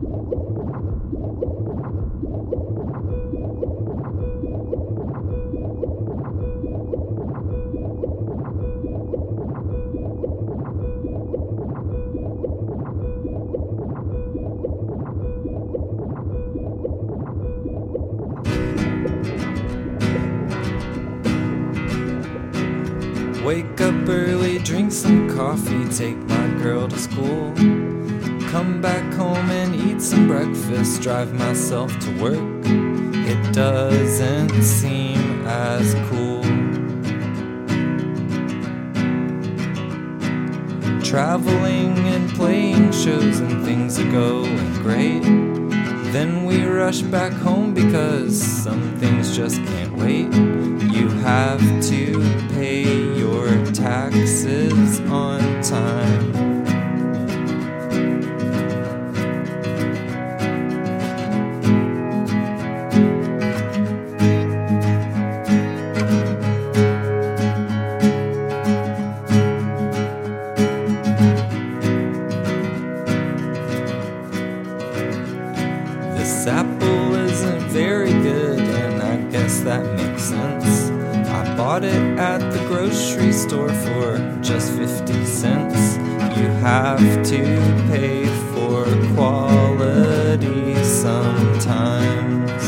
Wake up early, drink some coffee, take my girl to school. Come back home and eat some breakfast, drive myself to work. It doesn't seem as cool. Traveling and playing shows and things are going great. Then we rush back home because some things just can't wait. You have to pay your taxes on time. This apple isn't very good, and I guess that makes sense. I bought it at the grocery store for just 50 cents. You have to pay for quality sometimes.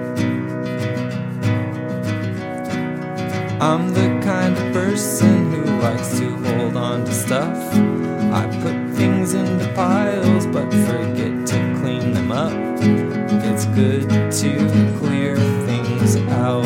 I'm the kind of person who likes to hold on to stuff. I put things into piles but forget to clean them up. It's good to clear things out.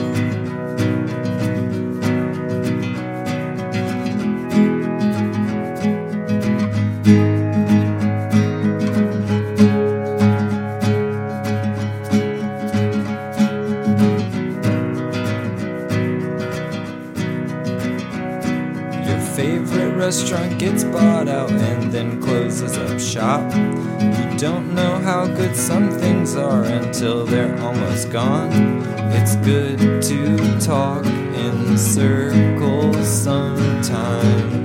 Your favorite restaurant gets bought out and then closes up shop. You don't know how good some things are until they're almost gone. It's good to talk in circles sometimes.